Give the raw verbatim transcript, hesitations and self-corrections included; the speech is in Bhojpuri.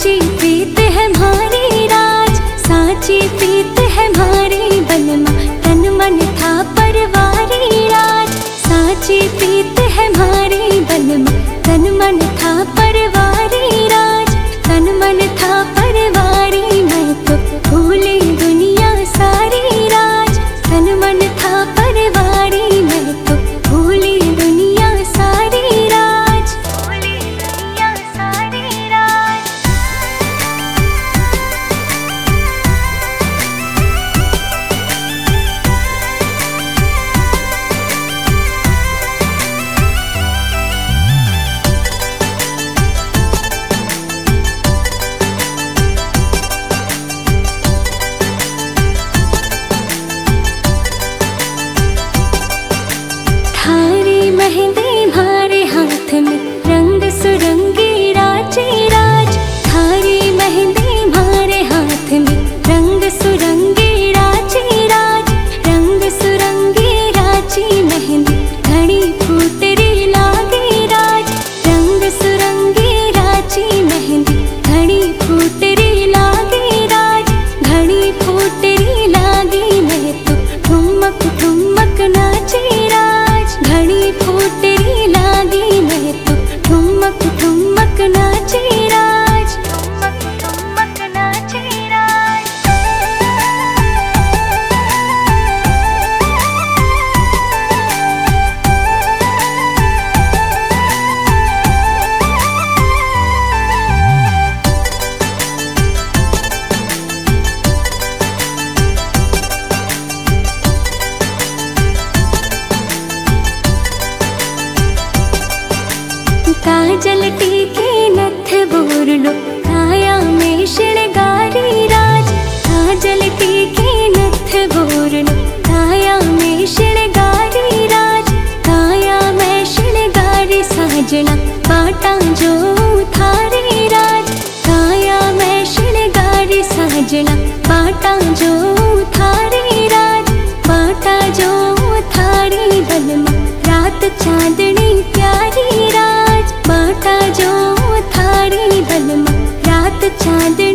साची प्रीत है हमारी राज, साची प्रीत है हमारी बलमा, तन मन था परवारी राज। साची प्रीत है हमारी बलमा, तन मन था परवारी राज, तन मन था परवारी। मैं तो भूली दुनिया सारी राज, तन मन था परवारी। मैं तो भूली दुनिया सारी राज, भूली दुनिया सारी राज। थारी मेहंदी मारे हाथ में, रंग सुरंगी राची राज। थारी मेहंदी मारे हाथ में, रंग सुरंगी राची राज, रंग सुरंगी राची मेहंदी घड़ी फूटरी लागी राज। रंग सुरंगी राची मेहंदी घड़ी फूटरी लागी राज, घड़ी फूटरी लागी। मैं तो ठुमक ठुमक नाची राज, घड़ी फूटरी लागी। मैं तो ठुमक ठुमक नाची राज, ठुमक ठुमक नाची राज। काजल टीके नथ बोरलो, काया में श्रृंगारी राज। काजल टीके नथ बोरलो, काया में श्रृंगारी राज, काया में श्रृंगारी। साजना बाटा जो थारी राज, काया में श्रृंगारी। साजना बाटा जो थारी राज, बाटा जो थारी बलमा, रात चांदनी प्यारी राज। बाटा जो थारी बलमा, रात चांदनी